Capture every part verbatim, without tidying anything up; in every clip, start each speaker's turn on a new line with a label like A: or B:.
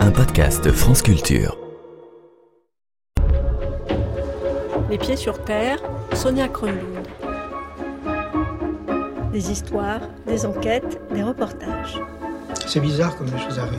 A: un podcast France Culture.
B: Les pieds sur terre, Sonia Kronlund. Des histoires, des enquêtes, des reportages.
C: C'est bizarre comme les choses arrivent.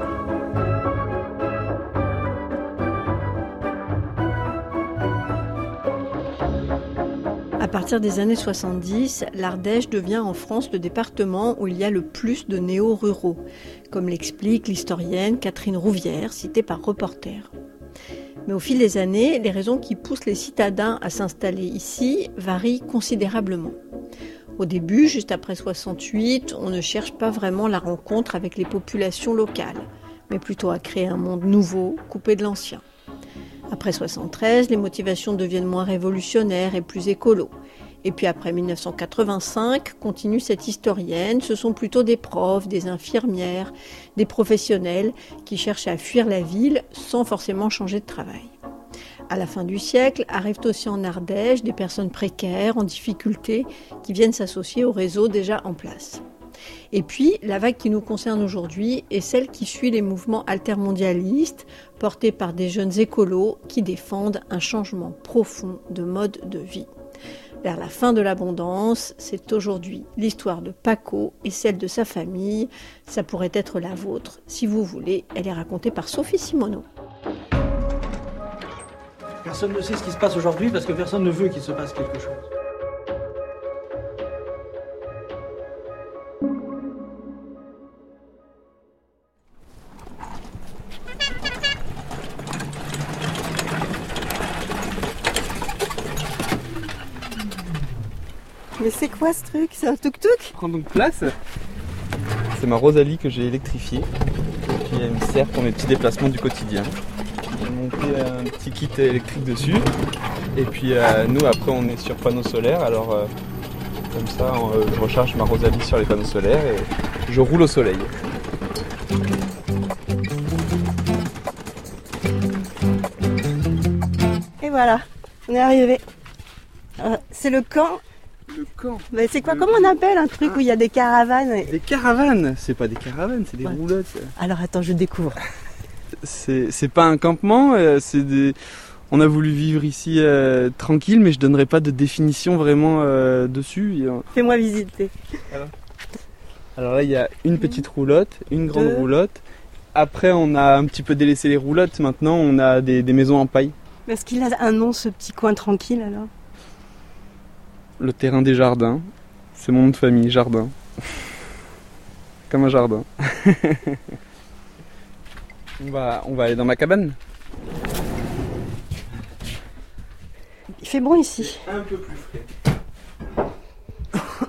B: À partir des années soixante-dix, l'Ardèche devient en France le département où il y a le plus de néo-ruraux, comme l'explique l'historienne Catherine Rouvière, citée par Reporter. Mais au fil des années, les raisons qui poussent les citadins à s'installer ici varient considérablement. Au début, juste après soixante-huit, on ne cherche pas vraiment la rencontre avec les populations locales, mais plutôt à créer un monde nouveau, coupé de l'ancien. Après soixante-treize, les motivations deviennent moins révolutionnaires et plus écolos. Et puis après mille neuf cent quatre-vingt-cinq, continue cette historienne, ce sont plutôt des profs, des infirmières, des professionnels qui cherchent à fuir la ville sans forcément changer de travail. À la fin du siècle, arrivent aussi en Ardèche des personnes précaires, en difficulté, qui viennent s'associer au réseau déjà en place. Et puis, la vague qui nous concerne aujourd'hui est celle qui suit les mouvements altermondialistes portés par des jeunes écolos qui défendent un changement profond de mode de vie. Vers la fin de l'abondance, c'est aujourd'hui l'histoire de Paco et celle de sa famille. Ça pourrait être la vôtre. Si vous voulez, elle est racontée par Sophie Simoneau.
D: Personne ne sait ce qui se passe aujourd'hui parce que personne ne veut qu'il se passe quelque chose.
B: Mais c'est quoi ce truc? C'est un tuk-tuk?
E: Prends donc place. C'est ma Rosalie que j'ai électrifiée. Et puis elle me sert pour mes petits déplacements du quotidien. J'ai monté un petit kit électrique dessus. Et puis euh, nous après on est sur panneaux solaires. Alors euh, comme ça euh, je recharge ma Rosalie sur les panneaux solaires et je roule au soleil.
F: Et voilà, on est arrivé. Euh, c'est le camp.
E: Le camp.
F: Mais c'est quoi, comment on appelle un truc ah. où il y a des caravanes et...
E: Des caravanes? C'est pas des caravanes, c'est des
F: ouais.
E: roulottes.
F: Alors attends, je découvre.
E: C'est, c'est pas un campement, euh, c'est des... On a voulu vivre ici euh, tranquille, mais je donnerai pas de définition vraiment euh, dessus.
F: Fais-moi visiter.
E: Alors, Alors là, il y a une petite roulotte, une grande Deux. roulotte. Après, on a un petit peu délaissé les roulottes. Maintenant, on a des, des maisons en paille.
F: Est-ce qu'il a un nom, ce petit coin tranquille, alors?
E: Le terrain des jardins. C'est mon nom de famille, Jardin. Comme un jardin. on, va, on va aller dans ma cabane.
F: Il fait bon ici.
E: Un peu plus frais.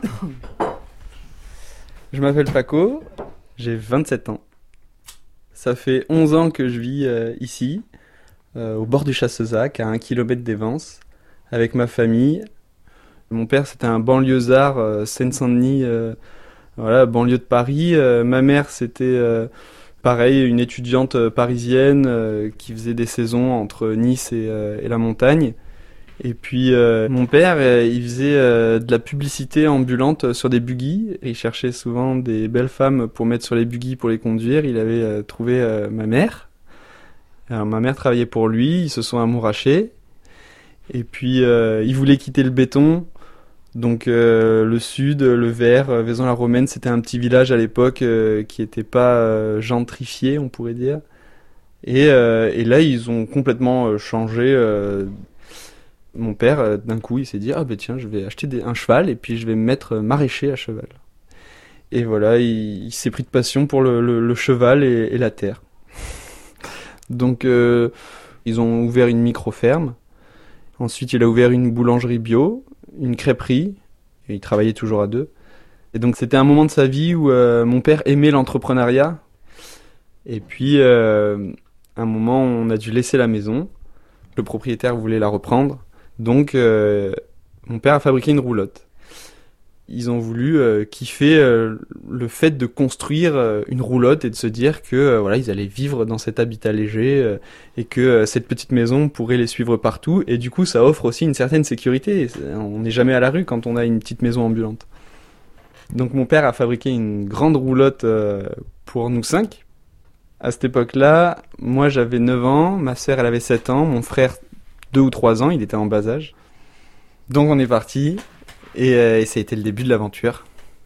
E: Je m'appelle Paco, j'ai vingt-sept ans. Ça fait onze ans que je vis euh, ici, euh, au bord du Chassezac, à un kilomètre des Vences, avec ma famille. Mon père, c'était un banlieusard, euh, Seine-Saint-Denis, euh, voilà, banlieue de Paris. Euh, ma mère, c'était euh, pareil, une étudiante euh, parisienne euh, qui faisait des saisons entre Nice et, euh, et la montagne. Et puis euh, mon père, euh, il faisait euh, de la publicité ambulante sur des buggy. Il cherchait souvent des belles femmes pour mettre sur les buggy pour les conduire. Il avait euh, trouvé euh, ma mère. Alors ma mère travaillait pour lui, ils se sont amourachés. Et puis euh, il voulait quitter le béton. Donc euh, le sud, le Vert, euh, Vaison-la-Romaine, c'était un petit village à l'époque euh, qui n'était pas euh, gentrifié, on pourrait dire. Et, euh, et là, ils ont complètement euh, changé. Euh, mon père, euh, d'un coup, il s'est dit « Ah ben tiens, je vais acheter des, un cheval et puis je vais me mettre maraîcher à cheval. » Et voilà, il, il s'est pris de passion pour le, le, le cheval et, et la terre. Donc euh, ils ont ouvert une micro-ferme. Ensuite, il a ouvert une boulangerie bio, une crêperie, et il travaillait toujours à deux. Et donc, c'était un moment de sa vie où euh, mon père aimait l'entrepreneuriat. Et puis, euh, un moment, on a dû laisser la maison. Le propriétaire voulait la reprendre. Donc, euh, mon père a fabriqué une roulotte. Ils ont voulu euh, kiffer euh, le fait de construire euh, une roulotte et de se dire que euh, voilà, ils allaient vivre dans cet habitat léger euh, et que euh, cette petite maison pourrait les suivre partout. Et du coup, ça offre aussi une certaine sécurité. On n'est jamais à la rue quand on a une petite maison ambulante. Donc mon père a fabriqué une grande roulotte euh, pour nous cinq. À cette époque-là, moi j'avais neuf ans, ma sœur elle avait sept ans, mon frère deux ou trois ans, il était en bas âge. Donc on est parti et, euh, et ça a été le début de l'aventure.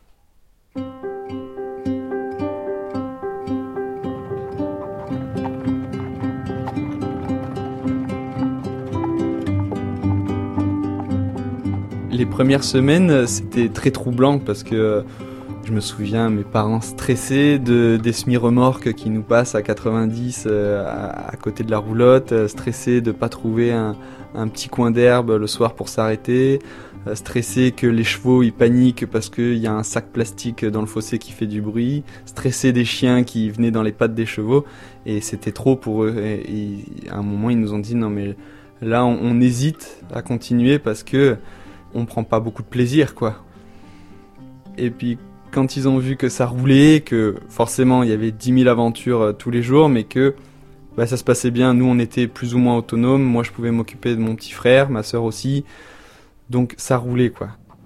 E: Les premières semaines, c'était très troublant parce que je me souviens, mes parents stressés de, des semi-remorques qui nous passent à quatre-vingt-dix euh, à, à côté de la roulotte, euh, stressés de ne pas trouver un, un petit coin d'herbe le soir pour s'arrêter, euh, stressés que les chevaux ils paniquent parce qu'il y a un sac plastique dans le fossé qui fait du bruit, stressés des chiens qui venaient dans les pattes des chevaux, et c'était trop pour eux. Et, et à un moment, ils nous ont dit non mais là on, on hésite à continuer parce que on prend pas beaucoup de plaisir, quoi. Et puis quand ils ont vu que ça roulait, que forcément il y avait dix mille aventures euh, tous les jours, mais que bah, ça se passait bien, nous on était plus ou moins autonomes, moi je pouvais m'occuper de mon petit frère, ma sœur aussi, donc ça roulait, quoi.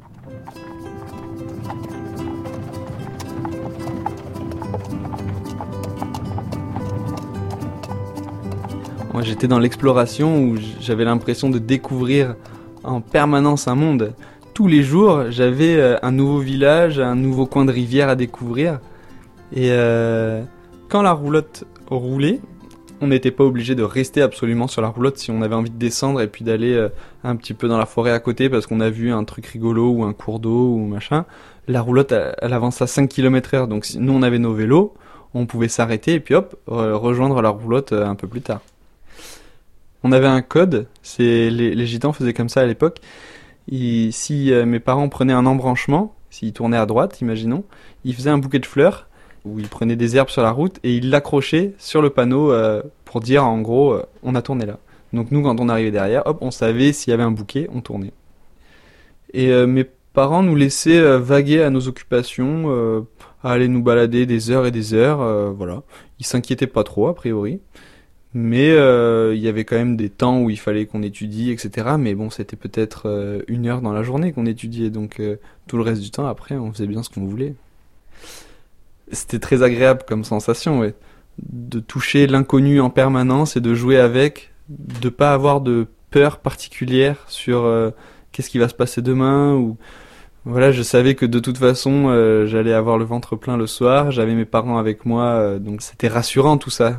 E: Moi j'étais dans l'exploration où j'avais l'impression de découvrir en permanence un monde. Tous les jours, j'avais euh, un nouveau village, un nouveau coin de rivière à découvrir. Et euh, quand la roulotte roulait, on n'était pas obligé de rester absolument sur la roulotte si on avait envie de descendre et puis d'aller euh, un petit peu dans la forêt à côté parce qu'on a vu un truc rigolo ou un cours d'eau ou machin. La roulotte, elle, elle avance à cinq kilomètres heure, donc si nous on avait nos vélos, on pouvait s'arrêter et puis hop, re- rejoindre la roulotte euh, un peu plus tard. On avait un code, c'est les, les gitans faisaient comme ça à l'époque. Et si euh, mes parents prenaient un embranchement, s'ils tournaient à droite, imaginons, ils faisaient un bouquet de fleurs où ils prenaient des herbes sur la route et ils l'accrochaient sur le panneau euh, pour dire en gros euh, on a tourné là. Donc nous quand on arrivait derrière, hop, on savait s'il y avait un bouquet, on tournait. Et euh, mes parents nous laissaient euh, vaguer à nos occupations, euh, à aller nous balader des heures et des heures, euh, voilà. Ils s'inquiétaient pas trop a priori. Mais euh, il y avait quand même des temps où il fallait qu'on étudie, et cetera. Mais bon, c'était peut-être euh, une heure dans la journée qu'on étudiait. Donc euh, tout le reste du temps, après, on faisait bien ce qu'on voulait. C'était très agréable comme sensation, ouais. De toucher l'inconnu en permanence et de jouer avec, de pas avoir de peur particulière sur euh, qu'est-ce qui va se passer demain. Ou voilà, je savais que de toute façon, euh, j'allais avoir le ventre plein le soir. J'avais mes parents avec moi, euh, donc c'était rassurant tout ça.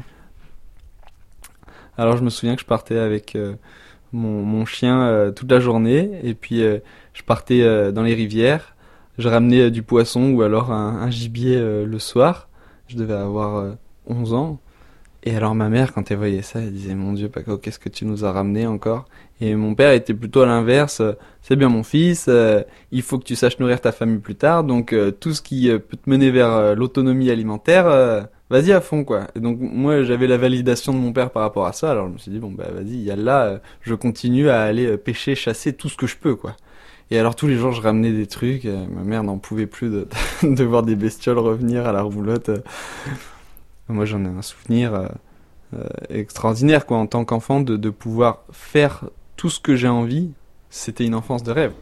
E: Alors je me souviens que je partais avec euh, mon, mon chien euh, toute la journée et puis euh, je partais euh, dans les rivières, je ramenais euh, du poisson ou alors un, un gibier euh, le soir. Je devais avoir euh, onze ans. Et alors ma mère, quand elle voyait ça, elle disait « Mon Dieu, Paco, qu'est-ce que tu nous as ramené encore ?» Et mon père était plutôt à l'inverse. « C'est bien mon fils, euh, il faut que tu saches nourrir ta famille plus tard, donc euh, tout ce qui euh, peut te mener vers euh, l'autonomie alimentaire... Euh, vas-y à fond, quoi. » Et donc moi j'avais la validation de mon père par rapport à ça, alors je me suis dit bon bah vas-y, yallah, euh, je continue à aller euh, pêcher, chasser tout ce que je peux, quoi. Et alors tous les jours je ramenais des trucs, euh, ma mère n'en pouvait plus de, de voir des bestioles revenir à la roulotte. Euh. Moi j'en ai un souvenir euh, euh, extraordinaire, quoi, en tant qu'enfant, de, de pouvoir faire tout ce que j'ai envie. C'était une enfance de rêve.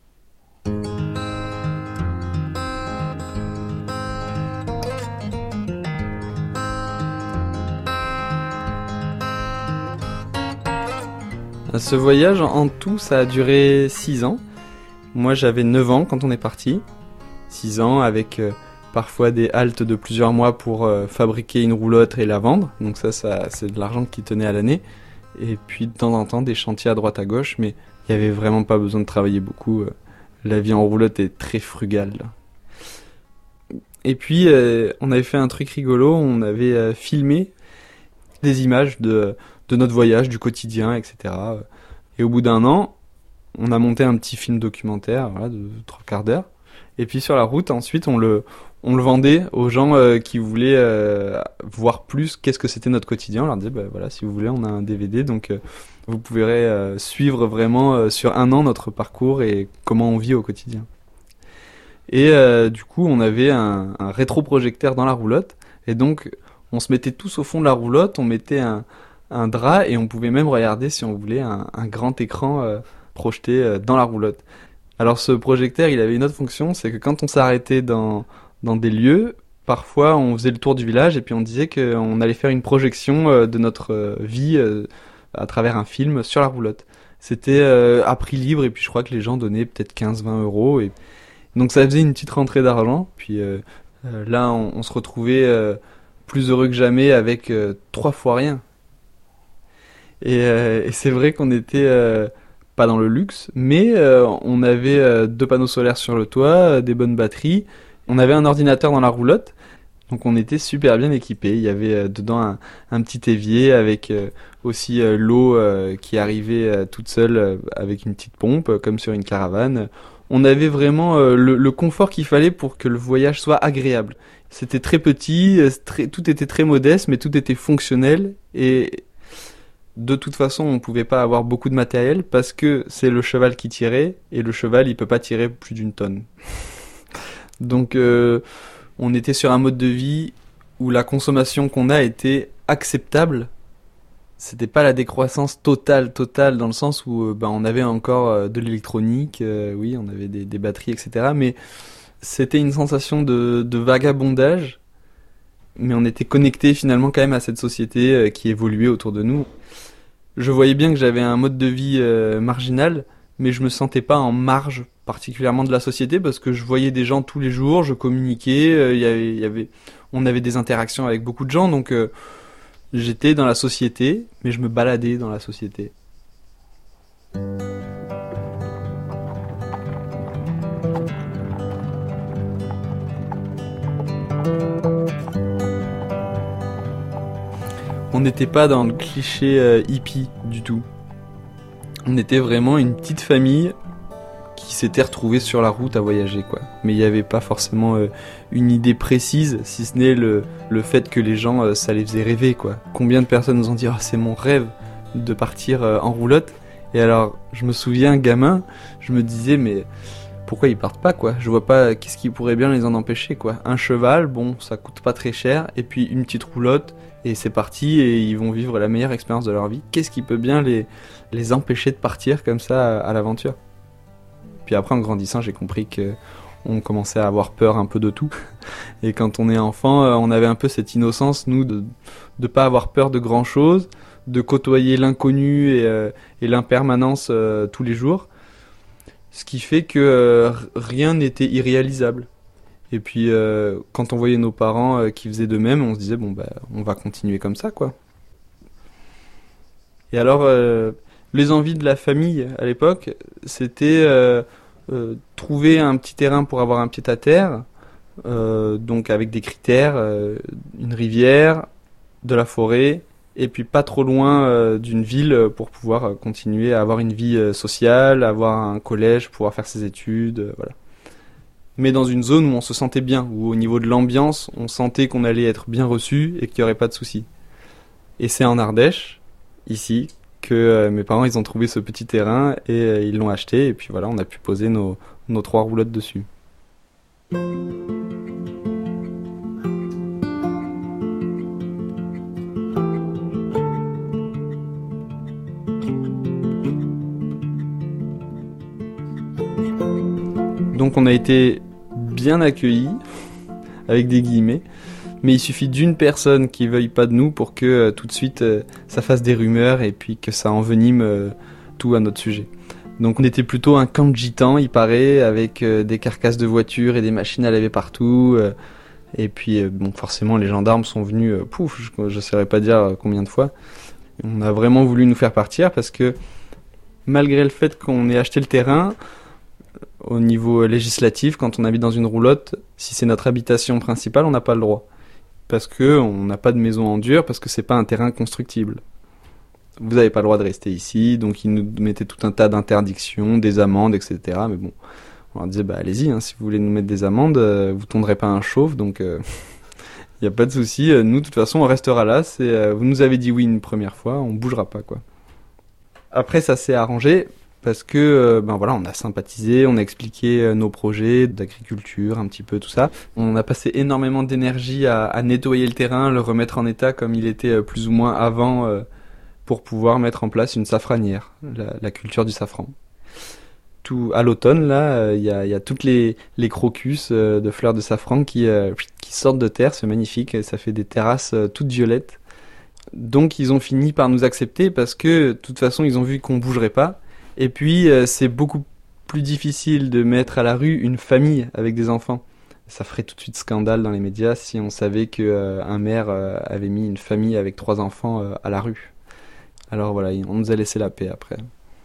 E: Ce voyage, en tout, ça a duré six ans. Moi, j'avais neuf ans quand on est parti. six ans avec euh, parfois des haltes de plusieurs mois pour euh, fabriquer une roulotte et la vendre. Donc ça, ça, c'est de l'argent qui tenait à l'année. Et puis, de temps en temps, des chantiers à droite à gauche. Mais il n'y avait vraiment pas besoin de travailler beaucoup. La vie en roulotte est très frugale. Et puis, euh, on avait fait un truc rigolo. On avait euh, filmé des images de... de notre voyage, du quotidien, et cetera. Et au bout d'un an, on a monté un petit film documentaire, voilà, de trois quarts d'heure. Et puis sur la route, ensuite, on le, on le vendait aux gens euh, qui voulaient euh, voir plus qu'est-ce que c'était notre quotidien. On leur disait, bah, voilà, si vous voulez, on a un D V D, donc euh, vous pourrez euh, suivre vraiment euh, sur un an notre parcours et comment on vit au quotidien. Et euh, du coup, on avait un, un rétroprojecteur dans la roulotte, et donc on se mettait tous au fond de la roulotte, on mettait un un drap et on pouvait même regarder, si on voulait, un, un grand écran euh, projeté euh, dans la roulotte. Alors ce projecteur, il avait une autre fonction, c'est que quand on s'arrêtait dans, dans des lieux, parfois on faisait le tour du village et puis on disait qu'on allait faire une projection de notre vie à travers un film sur la roulotte. C'était euh, à prix libre et puis je crois que les gens donnaient peut-être quinze à vingt euros. Et... Donc ça faisait une petite rentrée d'argent. Puis euh, euh, là, on, on se retrouvait euh, plus heureux que jamais avec euh, trois fois rien. Et, euh, et c'est vrai qu'on était euh, pas dans le luxe, mais euh, on avait euh, deux panneaux solaires sur le toit, euh, des bonnes batteries. On avait un ordinateur dans la roulotte. Donc on était super bien équipés. Il y avait euh, dedans un, un petit évier avec euh, aussi euh, l'eau euh, qui arrivait euh, toute seule euh, avec une petite pompe, euh, comme sur une caravane. On avait vraiment euh, le, le confort qu'il fallait pour que le voyage soit agréable. C'était très petit, euh, très, tout était très modeste, mais tout était fonctionnel. Et de toute façon, on ne pouvait pas avoir beaucoup de matériel parce que c'est le cheval qui tirait, et le cheval, il peut pas tirer plus d'une tonne. Donc... Euh, on était sur un mode de vie où la consommation qu'on a était acceptable. C'était pas la décroissance totale, totale, dans le sens où euh, ben, on avait encore euh, de l'électronique, euh, oui, on avait des, des batteries, et cetera. Mais c'était une sensation de, de vagabondage. Mais on était connecté finalement quand même à cette société euh, qui évoluait autour de nous. Je voyais bien que j'avais un mode de vie euh, marginal, mais je me sentais pas en marge particulièrement de la société parce que je voyais des gens tous les jours, je communiquais, euh, y avait, y avait, on avait des interactions avec beaucoup de gens, donc euh, j'étais dans la société, mais je me baladais dans la société. On n'était pas dans le cliché euh, hippie du tout. On était vraiment une petite famille qui s'était retrouvée sur la route à voyager, quoi. Mais il n'y avait pas forcément euh, une idée précise, si ce n'est le, le fait que les gens, euh, ça les faisait rêver, quoi. Combien de personnes nous ont dit « Ah, c'est mon rêve de partir euh, en roulotte ». Et alors, je me souviens, gamin, je me disais « Mais pourquoi ils partent pas, quoi ? Je vois pas qu'est-ce qui pourrait bien les en empêcher, quoi. Un cheval, bon, ça coûte pas très cher, et puis une petite roulotte, et c'est parti, et ils vont vivre la meilleure expérience de leur vie. Qu'est-ce qui peut bien les, les empêcher de partir comme ça à, à l'aventure ? » Puis après, en grandissant, j'ai compris que on commençait à avoir peur un peu de tout. Et quand on est enfant, on avait un peu cette innocence, nous, de ne pas avoir peur de grand-chose, de côtoyer l'inconnu et, euh, et l'impermanence euh, tous les jours. Ce qui fait que euh, rien n'était irréalisable. Et puis, euh, quand on voyait nos parents euh, qui faisaient de même, on se disait, bon, bah, on va continuer comme ça, quoi. Et alors... Euh, les envies de la famille à l'époque, c'était euh, euh, trouver un petit terrain pour avoir un pied à terre, euh, donc avec des critères, euh, une rivière, de la forêt, et puis pas trop loin euh, d'une ville pour pouvoir euh, continuer à avoir une vie euh, sociale, avoir un collège, pouvoir faire ses études, euh, voilà. Mais dans une zone où on se sentait bien, où au niveau de l'ambiance, on sentait qu'on allait être bien reçu et qu'il n'y aurait pas de soucis. Et c'est en Ardèche, ici, que euh, mes parents ils ont trouvé ce petit terrain et euh, ils l'ont acheté et puis voilà, on a pu poser nos, nos trois roulottes dessus. Donc on a été bien accueillis, avec des guillemets, mais il suffit d'une personne qui veuille pas de nous pour que euh, tout de suite euh, ça fasse des rumeurs et puis que ça envenime euh, tout à notre sujet. Donc on était plutôt un camp de gitans, il paraît, avec euh, des carcasses de voitures et des machines à laver partout. Euh, et puis euh, bon, forcément les gendarmes sont venus, euh, pouf, je ne saurais pas dire combien de fois. On a vraiment voulu nous faire partir parce que malgré le fait qu'on ait acheté le terrain, au niveau législatif, quand on habite dans une roulotte, si c'est notre habitation principale, on n'a pas le droit. Parce qu'on n'a pas de maison en dur, parce que c'est pas un terrain constructible. Vous n'avez pas le droit de rester ici, donc ils nous mettaient tout un tas d'interdictions, des amendes, et cetera. Mais bon, on leur disait, bah allez-y, hein, si vous voulez nous mettre des amendes, euh, vous tondrez pas un chauve, donc il euh, n'y a pas de souci. Nous, de toute façon, on restera là. C'est, euh, vous nous avez dit oui une première fois, on bougera pas, quoi. Après, ça s'est arrangé. Parce que, euh, ben voilà, on a sympathisé, on a expliqué euh, nos projets d'agriculture, un petit peu tout ça. On a passé énormément d'énergie à, à nettoyer le terrain, le remettre en état comme il était euh, plus ou moins avant, euh, pour pouvoir mettre en place une safranière, la, la culture du safran. tout, à l'automne, là, il euh, y, a, y a toutes les, les crocus euh, de fleurs de safran qui, euh, qui sortent de terre, c'est magnifique, et ça fait des terrasses euh, toutes violettes. Donc ils ont fini par nous accepter parce que de toute façon ils ont vu qu'on bougerait pas. Et puis euh, c'est beaucoup plus difficile de mettre à la rue une famille avec des enfants. Ça ferait tout de suite scandale dans les médias si on savait qu'un euh, maire euh, avait mis une famille avec trois enfants euh, à la rue. Alors voilà, on nous a laissé la paix après.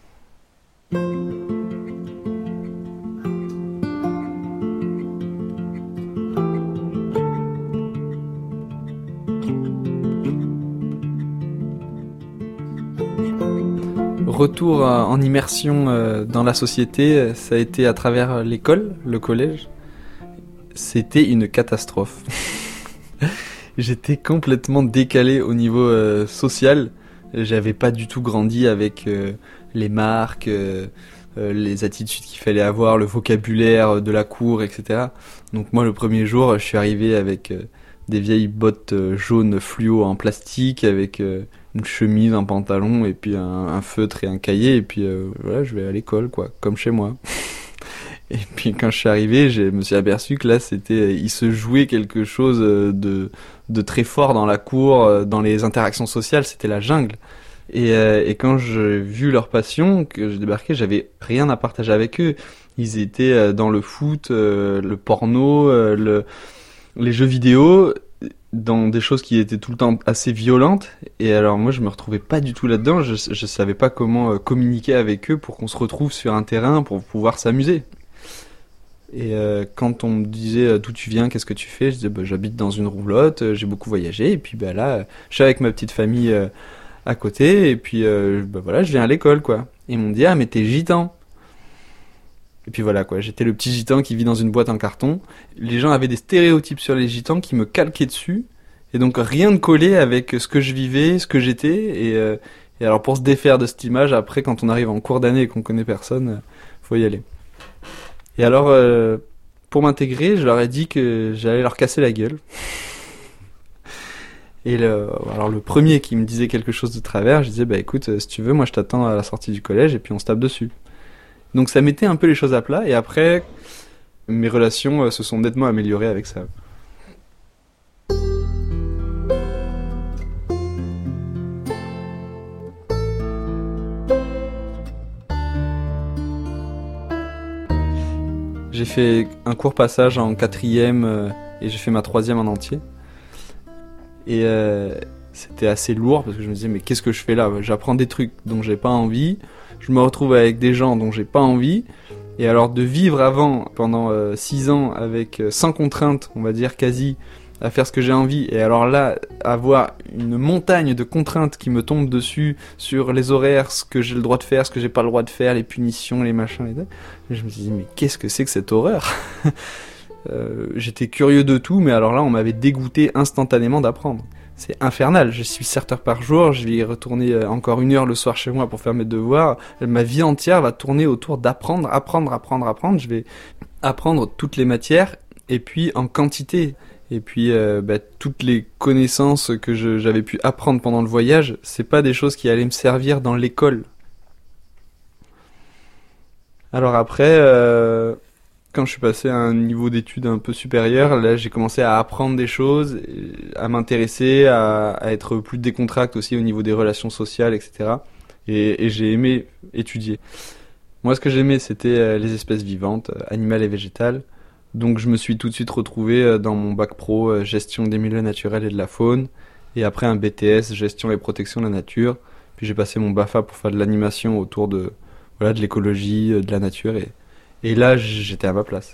E: Retour en immersion dans la société, ça a été à travers l'école, le collège. C'était une catastrophe. J'étais complètement décalé au niveau euh, social. J'avais pas du tout grandi avec euh, les marques, euh, euh, les attitudes qu'il fallait avoir, le vocabulaire de la cour, et cetera. Donc moi, le premier jour, je suis arrivé avec euh, des vieilles bottes euh, jaunes fluo en plastique, avec euh, une chemise, un pantalon, et puis un, un feutre et un cahier, et puis euh, voilà, je vais à l'école, quoi, comme chez moi. Et puis quand je suis arrivé, je me suis aperçu que là, c'était, il se jouait quelque chose de, de très fort dans la cour, dans les interactions sociales, c'était la jungle. Et, euh, et quand j'ai vu leur passion, que j'ai débarqué, j'avais rien à partager avec eux. Ils étaient dans le foot, euh, le porno, euh, le, les jeux vidéo, dans des choses qui étaient tout le temps assez violentes. Et alors moi, je me retrouvais pas du tout là-dedans. Je, je savais pas comment communiquer avec eux pour qu'on se retrouve sur un terrain pour pouvoir s'amuser. Et euh, quand on me disait euh, d'où tu viens, qu'est-ce que tu fais, je disais bah, j'habite dans une roulotte, euh, j'ai beaucoup voyagé, et puis bah, là, je suis avec ma petite famille euh, à côté, et puis euh, bah, voilà, je viens à l'école, quoi. Et ils m'ont dit ah mais t'es gitan. Et puis voilà, quoi, j'étais le petit gitan qui vit dans une boîte en carton. Les gens avaient des stéréotypes sur les gitans qui me calquaient dessus, et donc rien ne collait avec ce que je vivais, ce que j'étais, et, euh, et alors pour se défaire de cette image, après quand on arrive en cours d'année et qu'on connaît personne, euh, faut y aller. Et alors, euh, pour m'intégrer, je leur ai dit que j'allais leur casser la gueule. Et le, alors le premier qui me disait quelque chose de travers, je disais, bah écoute, si tu veux, moi je t'attends à la sortie du collège et puis on se tape dessus. Donc ça mettait un peu les choses à plat et après, mes relations se sont nettement améliorées avec ça. J'ai fait un court passage en quatrième euh, et j'ai fait ma troisième en entier. Et euh, c'était assez lourd parce que je me disais mais qu'est-ce que je fais là ? J'apprends des trucs dont j'ai pas envie, je me retrouve avec des gens dont j'ai pas envie. Et alors de vivre avant pendant euh, six ans avec euh, sans contrainte, on va dire quasi, à faire ce que j'ai envie, et alors là, avoir une montagne de contraintes qui me tombent dessus sur les horaires, ce que j'ai le droit de faire, ce que j'ai pas le droit de faire, les punitions, les machins, les... Et je me suis dit, mais qu'est-ce que c'est que cette horreur ? euh, J'étais curieux de tout, mais alors là, on m'avait dégoûté instantanément d'apprendre. C'est infernal, je suis sept heures par jour, je vais y retourner encore une heure le soir chez moi pour faire mes devoirs. Ma vie entière va tourner autour d'apprendre, apprendre, apprendre, apprendre. Je vais apprendre toutes les matières, et puis en quantité. Et puis euh, bah, toutes les connaissances que je, j'avais pu apprendre pendant le voyage, c'est pas des choses qui allaient me servir dans l'école. Alors après, euh, quand je suis passé à un niveau d'études un peu supérieur, là j'ai commencé à apprendre des choses, à m'intéresser, à, à être plus décontracté aussi au niveau des relations sociales, et cetera. Et, et j'ai aimé étudier. Moi ce que j'aimais c'était les espèces vivantes, animales et végétales. Donc je me suis tout de suite retrouvé dans mon bac pro gestion des milieux naturels et de la faune, et après un B T S gestion et protection de la nature. Puis j'ai passé mon BAFA pour faire de l'animation autour de voilà de l'écologie, de la nature, et, et là j'étais à ma place.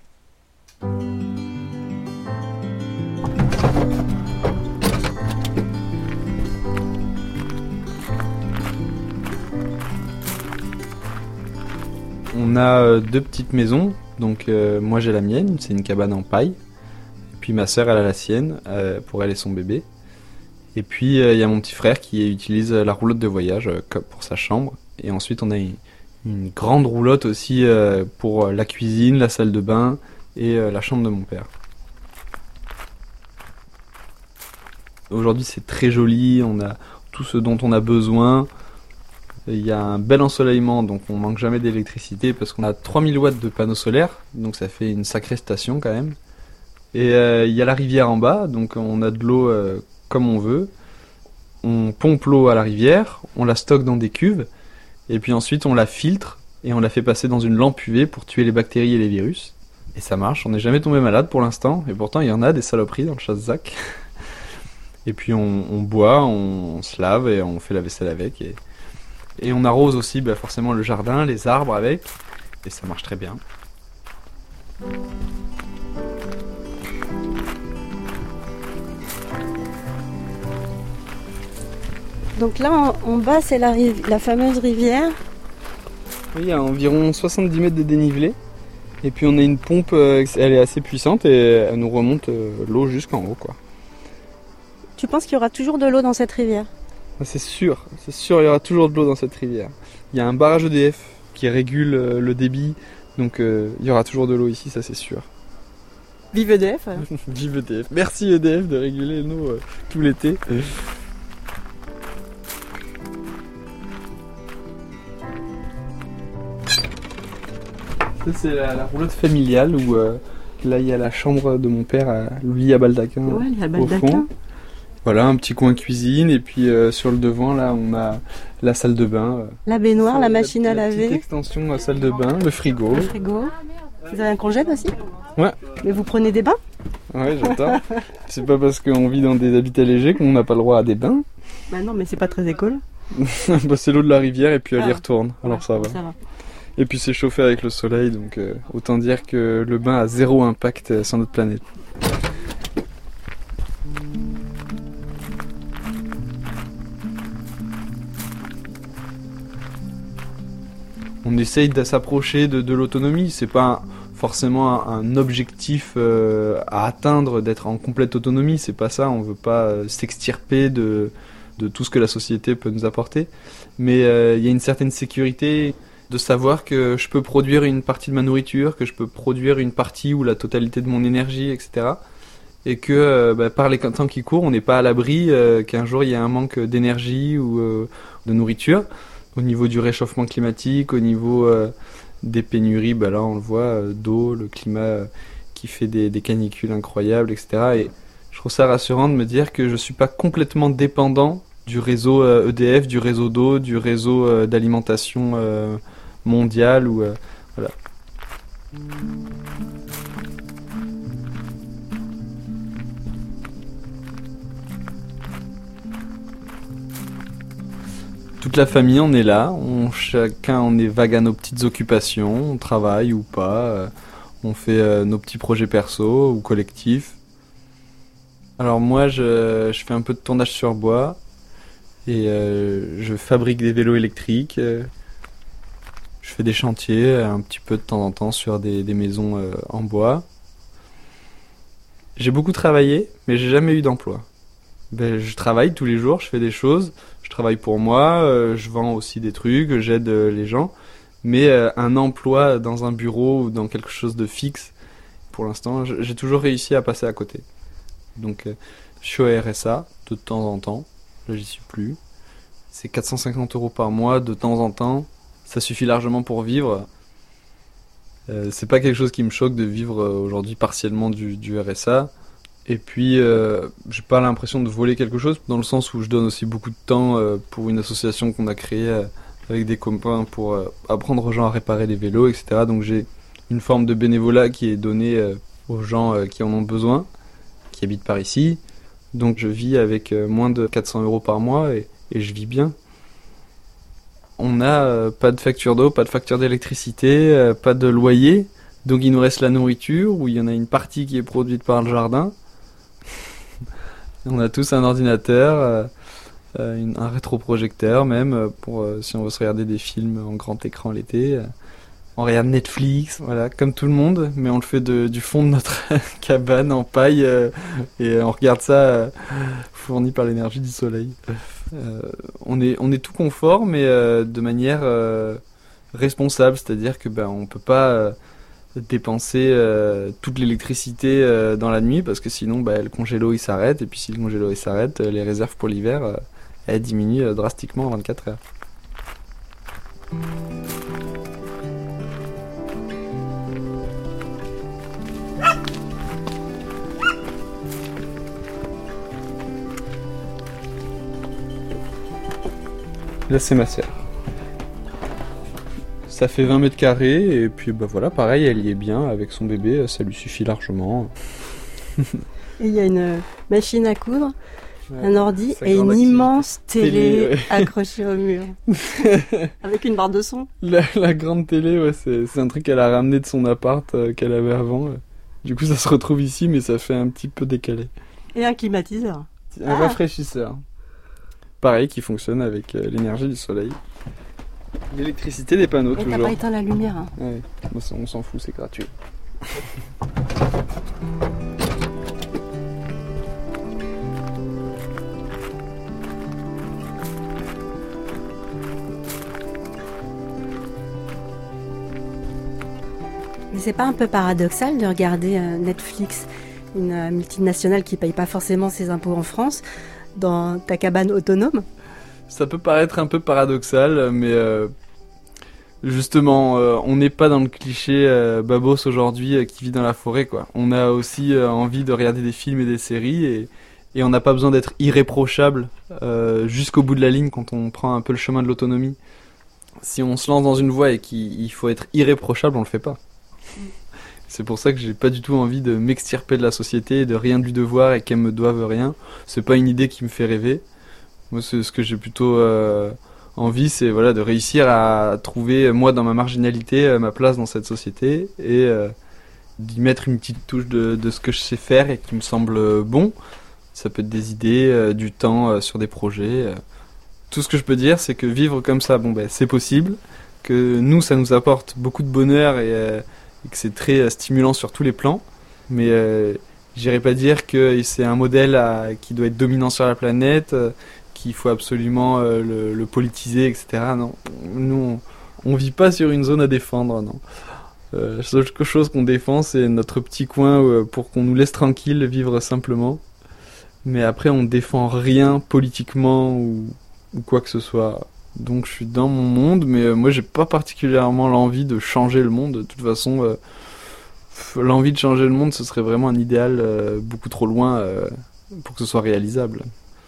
E: On a deux petites maisons. Donc euh, moi j'ai la mienne, c'est une cabane en paille. Et puis ma sœur elle a la sienne, euh, pour elle et son bébé. Et puis il euh, y a mon petit frère qui utilise la roulotte de voyage euh, pour sa chambre. Et ensuite on a une, une grande roulotte aussi euh, pour la cuisine, la salle de bain et euh, la chambre de mon père. Aujourd'hui c'est très joli, on a tout ce dont on a besoin. Il y a un bel ensoleillement, donc on manque jamais d'électricité parce qu'on a trois mille watts de panneaux solaires, donc ça fait une sacrée station quand même. Et euh, il y a la rivière en bas, donc on a de l'eau euh, comme on veut. On pompe l'eau à la rivière, on la stocke dans des cuves, et puis ensuite on la filtre et on la fait passer dans une lampe U V pour tuer les bactéries et les virus. Et ça marche, on n'est jamais tombé malade pour l'instant, et pourtant il y en a des saloperies dans le Chassezac. Et puis on, on boit, on, on se lave et on fait la vaisselle avec. Et, et on arrose aussi bah, forcément le jardin, les arbres avec, et ça marche très bien.
F: Donc là, en, en bas, c'est la, riv- la fameuse rivière.
E: Oui, il y a environ soixante-dix mètres de dénivelé. Et puis on a une pompe, euh, elle est assez puissante et elle nous remonte euh, l'eau jusqu'en haut, quoi.
F: Tu penses qu'il y aura toujours de l'eau dans cette rivière?
E: C'est sûr, c'est sûr, il y aura toujours de l'eau dans cette rivière. Il y a un barrage E D F qui régule euh, le débit, donc euh, il y aura toujours de l'eau ici, ça c'est sûr.
F: Vive E D F.
E: Vive E D F. Merci E D F de réguler l'eau euh, tout l'été. Ça, c'est la, la roulotte familiale où euh, là il y a la chambre de mon père, à, lui à baldaquin,
F: Ouais, il y a le
E: au
F: baldaquin.
E: fond. Voilà, un petit coin cuisine et puis euh, sur le devant là on a la salle de bain. euh,
F: La baignoire, la
E: la-
F: machine à
E: la petite
F: laver,
E: extension à salle de bain, le frigo.
F: le frigo. Vous avez un congèle aussi?
E: Ouais.
F: Mais vous prenez des bains?
E: Ouais, j'adore. C'est pas parce qu'on vit dans des habitats légers qu'on n'a pas le droit à des bains.
F: Bah non, mais c'est pas très école.
E: Bah, c'est l'eau de la rivière et puis elle y
F: Ah.
E: retourne. Alors
F: Ouais,
E: ça va.
F: Ça va.
E: Et puis c'est chauffé avec le soleil, donc euh, autant dire que le bain a zéro impact euh, sur notre planète. On essaye de s'approcher de, de l'autonomie, c'est pas un- forcément un, un objectif euh, à atteindre d'être en complète autonomie, c'est pas ça, on veut pas euh, s'extirper de, de tout ce que la société peut nous apporter, mais euh, il y a une certaine sécurité de savoir que je peux produire une partie de ma nourriture, que je peux produire une partie ou la totalité de mon énergie, et cetera. Et que euh, bah, par les temps qui courent, on n'est pas à l'abri euh, qu'un jour il y ait un manque d'énergie ou euh, de nourriture. Au niveau du réchauffement climatique, au niveau euh, des pénuries, bah là on le voit, euh, d'eau, le climat euh, qui fait des, des canicules incroyables, et cetera. Et je trouve ça rassurant de me dire que je suis pas complètement dépendant du réseau euh, E D F, du réseau d'eau, du réseau euh, d'alimentation euh, mondial ou euh, voilà. Toute la famille, on est là, on, chacun on est vague à nos petites occupations, on travaille ou pas, euh, on fait euh, nos petits projets perso ou collectifs. Alors moi, je, je fais un peu de tournage sur bois et euh, je fabrique des vélos électriques. euh, je fais des chantiers un petit peu de temps en temps sur des, des maisons euh, en bois. J'ai beaucoup travaillé, mais j'ai jamais eu d'emploi. Ben, je travaille tous les jours, je fais des choses. Je travaille pour moi, euh, je vends aussi des trucs, j'aide euh, les gens. Mais euh, un emploi dans un bureau ou dans quelque chose de fixe, pour l'instant, je- j'ai toujours réussi à passer à côté. Donc, euh, je suis au R S A de temps en temps. Là, j'y suis plus. C'est quatre cent cinquante euros par mois de temps en temps. Ça suffit largement pour vivre. Euh, c'est pas quelque chose qui me choque de vivre euh, aujourd'hui partiellement du, du R S A. Et puis, euh, j'ai pas l'impression de voler quelque chose, dans le sens où je donne aussi beaucoup de temps euh, pour une association qu'on a créée euh, avec des copains pour euh, apprendre aux gens à réparer les vélos, et cetera. Donc j'ai une forme de bénévolat qui est donnée euh, aux gens euh, qui en ont besoin, qui habitent par ici. Donc je vis avec euh, moins de quatre cents euros par mois et, et je vis bien. On n'a euh, pas de facture d'eau, pas de facture d'électricité, euh, pas de loyer. Donc il nous reste la nourriture, où il y en a une partie qui est produite par le jardin. On a tous un ordinateur, euh, euh, une- un rétroprojecteur même, euh, pour euh, si on veut se regarder des films en grand écran l'été. euh. On regarde Netflix, voilà, comme tout le monde, mais on le fait de- du fond de notre cabane en paille euh, et on regarde ça euh, fourni par l'énergie du soleil. Euh, on est on est tout confort, mais euh, de manière euh, responsable, c'est-à-dire que ben on peut pas euh, dépenser euh, toute l'électricité euh, dans la nuit parce que sinon bah, le congélo il s'arrête et puis si le congélo il s'arrête, euh, les réserves pour l'hiver euh, elles diminuent euh, drastiquement en vingt-quatre heures. Là, c'est ma sœur. Ça fait vingt mètres carrés, et puis bah voilà, pareil, elle y est bien avec son bébé, ça lui suffit largement.
F: Et il y a une machine à coudre,
E: Ouais,
F: un ordi
E: sa
F: et
E: grande
F: une
E: activité.
F: immense télé,
E: Télé, ouais.
F: accrochée au mur. Avec une barre de son.
E: La, la grande télé, ouais, c'est, c'est un truc qu'elle a ramené de son appart euh, qu'elle avait avant. euh. Du coup, ça se retrouve ici, mais ça fait un petit peu décalé.
F: Et un climatiseur.
E: Un
F: Ah.
E: rafraîchisseur. Pareil, qui fonctionne avec euh, l'énergie du soleil. L'électricité des panneaux,
F: Et t'as
E: toujours.
F: pas éteint la lumière. Hein.
E: Ouais. Bon, ça, on s'en fout, c'est gratuit.
F: Mais c'est pas un peu paradoxal de regarder euh, Netflix, une euh, multinationale qui paye pas forcément ses impôts en France, dans ta cabane autonome?
E: Ça peut paraître un peu paradoxal, mais euh, justement, euh, on n'est pas dans le cliché euh, babos aujourd'hui euh, qui vit dans la forêt, quoi. On a aussi euh, envie de regarder des films et des séries, et, et on n'a pas besoin d'être irréprochable euh, jusqu'au bout de la ligne quand on prend un peu le chemin de l'autonomie. Si on se lance dans une voie et qu'il faut être irréprochable, on le fait pas. C'est pour ça que j'ai pas du tout envie de m'extirper de la société, de rien lui devoir et qu'elle me doive rien. C'est pas une idée qui me fait rêver. Moi, c'est ce que j'ai plutôt euh, envie, c'est voilà, de réussir à trouver, moi, dans ma marginalité, euh, ma place dans cette société et euh, d'y mettre une petite touche de, de ce que je sais faire et qui me semble bon. Ça peut être des idées, euh, du temps euh, sur des projets. Euh. Tout ce que je peux dire, c'est que vivre comme ça, bon, ben, c'est possible. Que nous, ça nous apporte beaucoup de bonheur et, euh, et que c'est très euh, stimulant sur tous les plans. Mais euh, j'irai pas dire que c'est un modèle à, qui doit être dominant sur la planète, euh, qu'il faut absolument euh, le, le politiser, et cetera. Non, nous, on, on vit pas sur une zone à défendre, non. Euh, la seule chose qu'on défend, c'est notre petit coin euh, pour qu'on nous laisse tranquille vivre simplement. Mais après, on défend rien politiquement ou, ou quoi que ce soit. Donc je suis dans mon monde, mais euh, moi j'ai pas particulièrement l'envie de changer le monde. De toute façon, euh, l'envie de changer le monde, ce serait vraiment un idéal euh, beaucoup trop loin euh, pour que ce soit réalisable.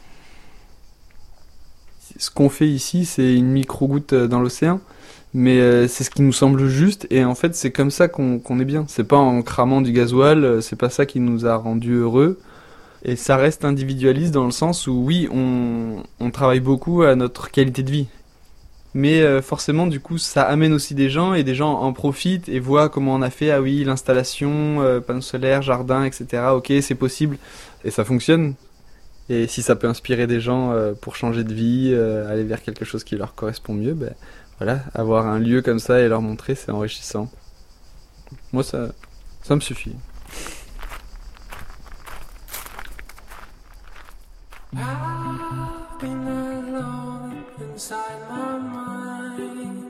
E: Ce qu'on fait ici, c'est une micro-goutte dans l'océan, mais euh, c'est ce qui nous semble juste, et en fait c'est comme ça qu'on, qu'on est bien. C'est pas en cramant du gasoil, c'est pas ça qui nous a rendus heureux. Et ça reste individualiste dans le sens où oui, on, on travaille beaucoup à notre qualité de vie. Mais euh, forcément, du coup, ça amène aussi des gens, et des gens en profitent et voient comment on a fait, ah oui, l'installation, euh, panneaux solaires, jardin, et cetera. Ok, c'est possible. Et ça fonctionne. Et si ça peut inspirer des gens euh, pour changer de vie, euh, aller vers quelque chose qui leur correspond mieux, ben voilà, avoir un lieu comme ça et leur montrer, c'est enrichissant. Moi, ça, ça me suffit.
G: I've been alone inside my mind.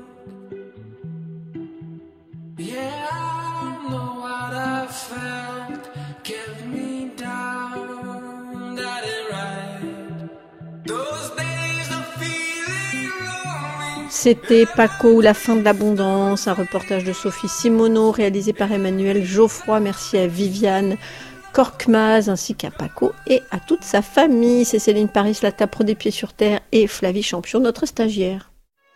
G: Yeah, I know what I felt kept me down. That ain't right. Those days of feeling lonely.
B: C'était Paco, la fin de l'abondance, un reportage de Sophie Simoneau réalisé par Emmanuel Geoffroy. Merci à Viviane Korkmaz ainsi qu'à Paco et à toute sa famille. C'est Céline Paris, la tapre des pieds sur terre, et Flavie Champion, notre stagiaire.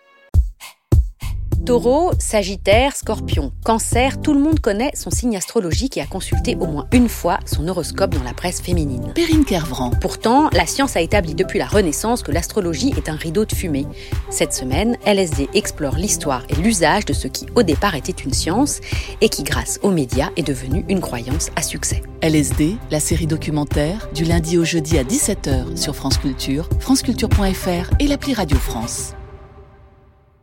H: Taureau, Sagittaire, Scorpion, Cancer, tout le monde connaît son signe astrologique et a consulté au moins une fois son horoscope dans la presse féminine.
A: Perrine Kervran.
H: Pourtant, la science a établi depuis la Renaissance que l'astrologie est un rideau de fumée. Cette semaine, L S D explore l'histoire et l'usage de ce qui au départ était une science et qui, grâce aux médias, est devenu une croyance à succès.
A: L S D, la série documentaire, du lundi au jeudi à dix-sept heures sur France Culture, franceculture point f r et l'appli Radio France.